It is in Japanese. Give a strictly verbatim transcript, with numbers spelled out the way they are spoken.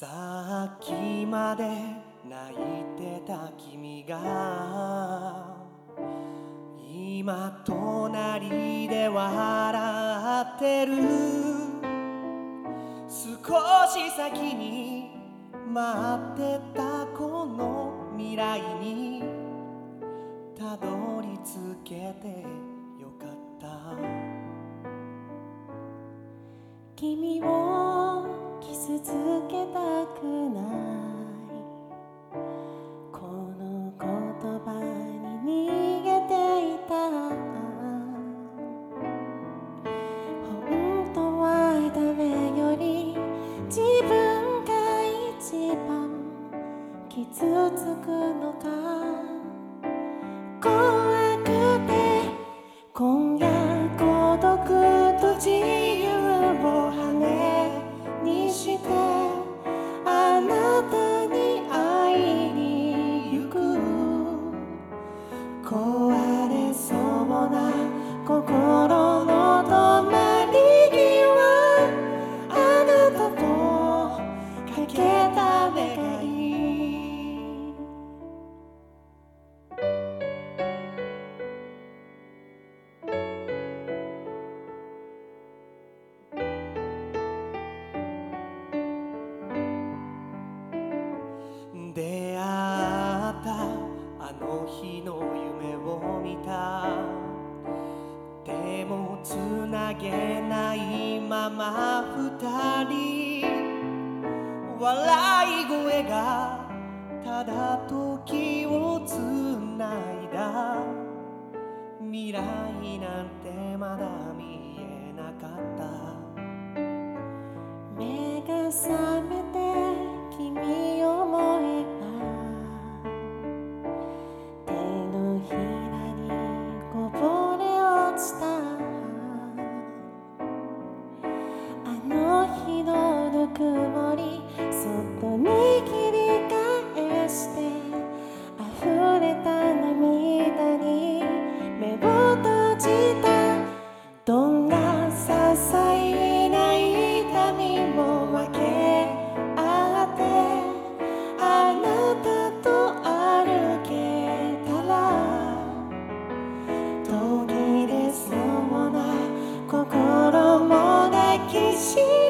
さっきまで泣いてた君が今隣で笑ってる。少し先に待ってたこの未来にたどり着けてよかった。 君を傷つけたくないこの言葉に逃げていた。本当は誰より自分が一番傷つくのか。怖くて今夜孤独と自由を羽にしてあなたに会いに行く。壊れそうな心の止まり木はあなたとかけた願い。 出会ったあの日の夢を見た。でもつなげないまま二人。笑い声がただ時をつないだ。未来なんてまだ見えなかった。 目が覚めて君を思えば手のひらにこぼれ落ちたあの日のぬくもりそっと握り返して溢れた涙に目を閉じた。どんな些細な痛みも分け合ってあなたと歩けたら途切れそうな心も抱きしめ